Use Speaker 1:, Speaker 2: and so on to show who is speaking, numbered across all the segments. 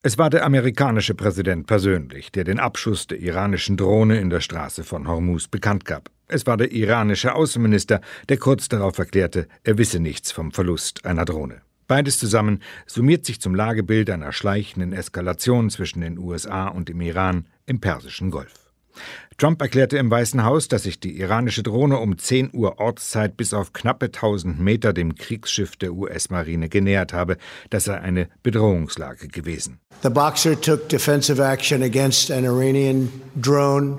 Speaker 1: Es war der amerikanische Präsident persönlich, der den Abschuss der iranischen Drohne in der Straße von Hormuz bekannt gab. Es war der iranische Außenminister, der kurz darauf erklärte, er wisse nichts vom Verlust einer Drohne. Beides zusammen summiert sich zum Lagebild einer schleichenden Eskalation zwischen den USA und dem Iran im Persischen Golf. Trump erklärte im Weißen Haus, dass sich die iranische Drohne um 10 Uhr Ortszeit bis auf knappe 1000 Meter dem Kriegsschiff der US-Marine genähert habe. Das sei eine Bedrohungslage gewesen.
Speaker 2: The Boxer took defensive action against an Iranian drone,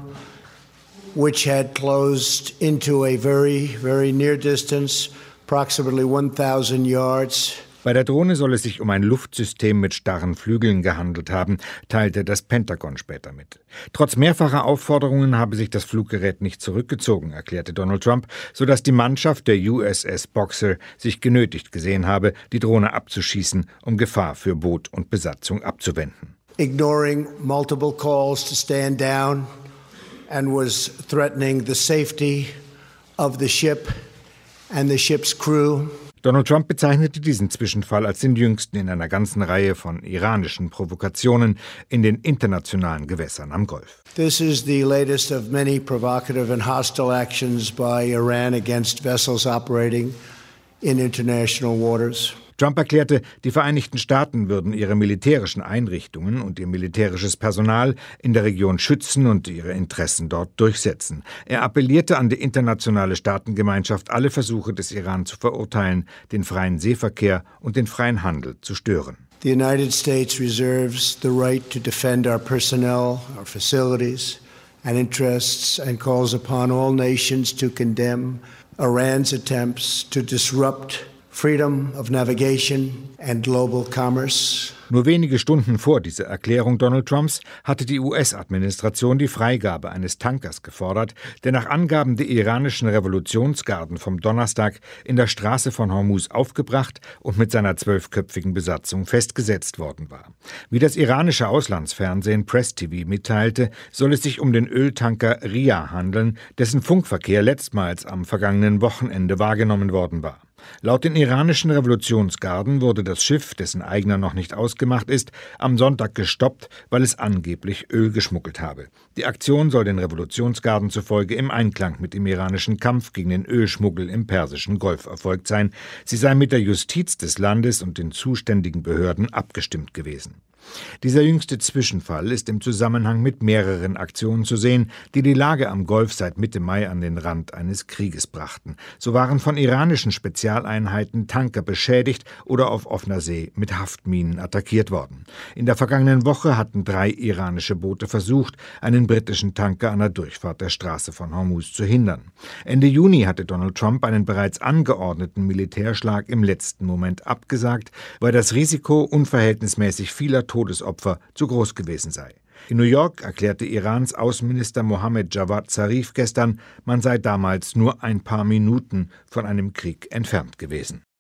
Speaker 2: which had closed into a very, very near distance, approximately 1000 yards.
Speaker 1: Bei der Drohne soll es sich um ein Luftsystem mit starren Flügeln gehandelt haben, teilte das Pentagon später mit. Trotz mehrfacher Aufforderungen habe sich das Fluggerät nicht zurückgezogen, erklärte Donald Trump, sodass die Mannschaft der USS Boxer sich genötigt gesehen habe, die Drohne abzuschießen, um Gefahr für Boot und Besatzung abzuwenden.
Speaker 2: Ignoring multiple calls to stand down and was threatening the safety of the ship and the ship's crew.
Speaker 1: Donald Trump bezeichnete diesen Zwischenfall als den jüngsten in einer ganzen Reihe von iranischen Provokationen in den internationalen Gewässern am Golf.
Speaker 2: This is the latest of many provocative and hostile actions by Iran against vessels operating in international waters.
Speaker 1: Trump erklärte, die Vereinigten Staaten würden ihre militärischen Einrichtungen und ihr militärisches Personal in der Region schützen und ihre Interessen dort durchsetzen. Er appellierte an die internationale Staatengemeinschaft, alle Versuche des Iran zu verurteilen, den freien Seeverkehr und den freien Handel zu stören.
Speaker 2: The United States reserves the right to defend our personnel, our facilities and interests and calls upon all nations to condemn Iran's attempts to disrupt freedom of navigation and global commerce.
Speaker 1: Nur wenige Stunden vor dieser Erklärung Donald Trumps hatte die US-Administration die Freigabe eines Tankers gefordert, der nach Angaben der iranischen Revolutionsgarden vom Donnerstag in der Straße von Hormuz aufgebracht und mit seiner 12-köpfigen Besatzung festgesetzt worden war. Wie das iranische Auslandsfernsehen Press TV mitteilte, soll es sich um den Öltanker Ria handeln, dessen Funkverkehr letztmals am vergangenen Wochenende wahrgenommen worden war. Laut den iranischen Revolutionsgarden wurde das Schiff, dessen Eigner noch nicht ausgemacht ist, am Sonntag gestoppt, weil es angeblich Öl geschmuggelt habe. Die Aktion soll den Revolutionsgarden zufolge im Einklang mit dem iranischen Kampf gegen den Ölschmuggel im Persischen Golf erfolgt sein. Sie sei mit der Justiz des Landes und den zuständigen Behörden abgestimmt gewesen. Dieser jüngste Zwischenfall ist im Zusammenhang mit mehreren Aktionen zu sehen, die die Lage am Golf seit Mitte Mai an den Rand eines Krieges brachten. So waren von iranischen Spezialeinheiten Tanker beschädigt oder auf offener See mit Haftminen attackiert worden. In der vergangenen Woche hatten 3 iranische Boote versucht, einen britischen Tanker an der Durchfahrt der Straße von Hormuz zu hindern. Ende Juni hatte Donald Trump einen bereits angeordneten Militärschlag im letzten Moment abgesagt, weil das Risiko unverhältnismäßig vieler Todesopfer zu groß gewesen sei. In New York erklärte Irans Außenminister Mohammad Javad Zarif gestern, man sei damals nur ein paar Minuten von einem Krieg entfernt gewesen.